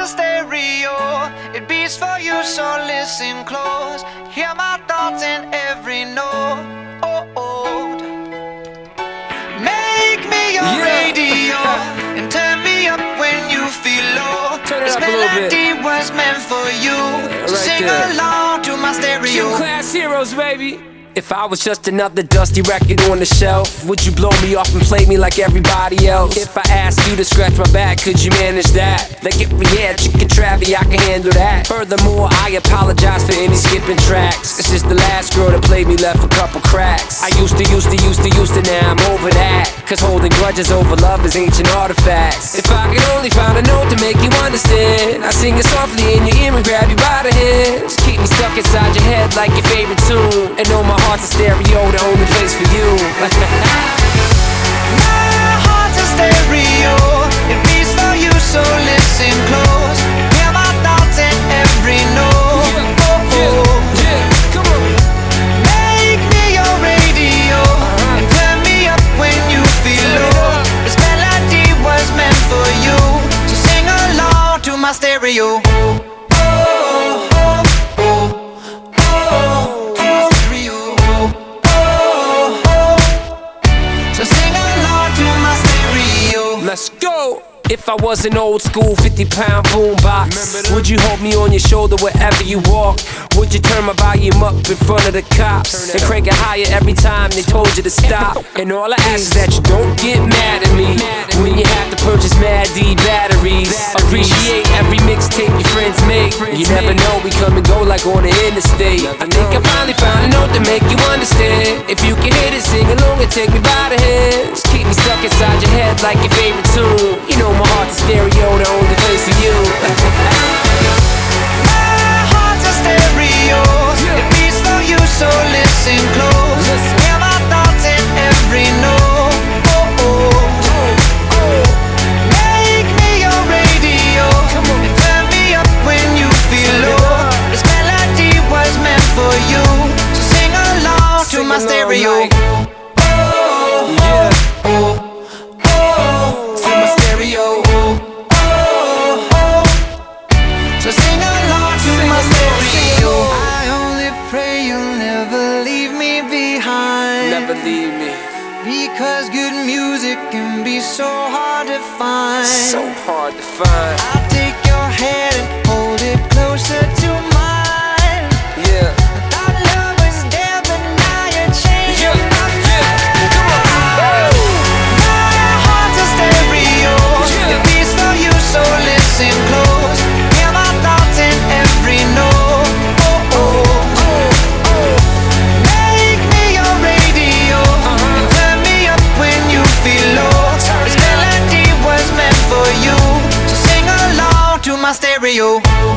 a stereo, it beats for you, so listen close. Hear my thoughts in every note. Make me your radio and turn me up when you feel low. This melody was meant for you, so sing along to my stereo. Class heroes, baby. If I was just another dusty record on the shelf, would you blow me off and play me like everybody else? If I asked you to scratch my back, could you manage that? Like if we had chicken Travie, I can handle that. Furthermore, I apologize for any skipping tracks. This is the last girl that played me, left a couple cracks. I used to, now I'm over that. Cause holding grudges over love is ancient artifacts. If I could only find a note to make you understand, I sing it softly in your ear and grab you by the hands. Keep me stuck inside your head like your favorite tune, and know my heart's a stereo, the only place for you. My heart's a stereo, it beats for you, so listen close. Hear my thoughts in every note. Come on. Make me your radio and turn me up when you feel low. This melody was meant for you, so sing along to my stereo. Let's go! If I was an old school 50-pound boombox, would you hold me on your shoulder wherever you walk? Would you turn my volume up in front of the cops and crank it higher every time they told you to stop? And all I ask is that you don't get mad at me when you have to purchase Mad D batteries. Appreciate every mixtape your friends make. You never know, we come and go like on the interstate. I think I finally found a note to make you understand. If you can hit it, sing along and take me by the hands. Keep me stuck inside your head like your favorite tune. You know my heart's a stereo, the only place for you. My heart's a stereo, it beats for you, so listen close. Hear my thoughts in every note. Make me your radio and turn me up when you feel low. This melody was meant for you, so sing along to my stereo. So sing along to my stereo. I only pray you'll never leave me behind. Never leave me. Because good music can be so hard to find. So hard to find. I'll take your hand and hold it closer to mine. Yeah. Thought love was dead, but now you're changing my mind. Come on. My heart's a stereo, it beats for you, so listen close. Hear my thoughts in every note. Make me your radio and turn me up when you feel low. This melody was meant for you, so sing along to my stereo.